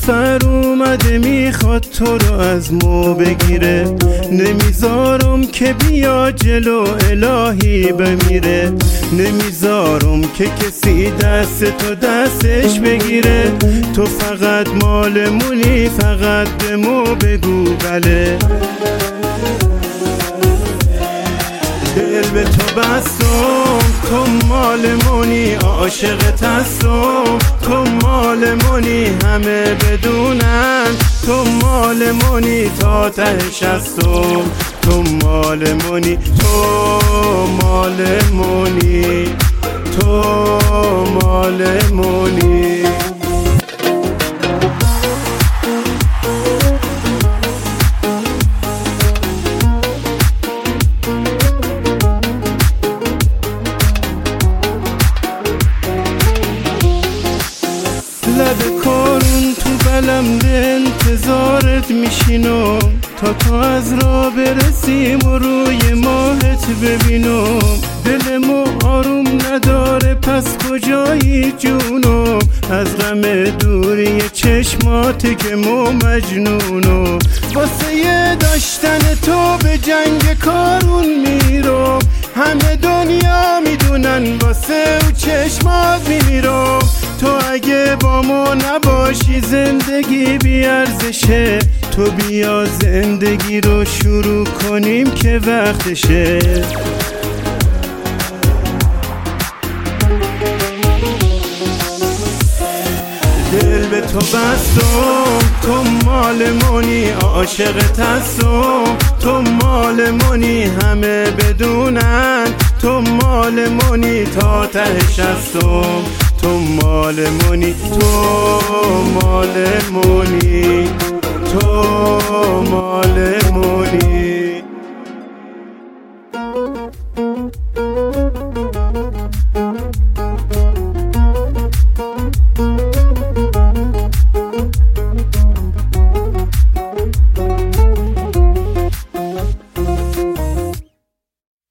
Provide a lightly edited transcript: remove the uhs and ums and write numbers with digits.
نفر اومده میخواد تو رو از مو بگیره، نمیذارم که بیا جلو الهی بمیره، نمیذارم که کسی دست تو دستش بگیره، تو فقط مالمونی، فقط به مو بگو بله. دل به تو بستم، تو مالمونی، عاشقت هستم، تو مالمونی، همه بدونن تو مالمونی، تا تهش هستم تو مالمونی، تو مالمونی، تو مالمونی. لب کارون تو بلم انتظارت میشینم، تا تو از راه برسیم و روی ماهت ببینم، دلمو آروم نداره پس کجایی جونم، از غم دوری چشمات که مو مجنونم، واسه داشتن تو به جنگ کارون میرم، همه دنیا میدونن واسه او چشمات میمیرم، تو اگه با ما نباشی زندگی بیارزشه، تو بیا زندگی رو شروع کنیم که وقتشه. دل به تو بستم، تو مالمونی، عاشقت هستم، تو مالمونی، همه بدونن تو مالمونی، تا تهش هستم تو مالمونی، تو مالمونی، تو مالمونی.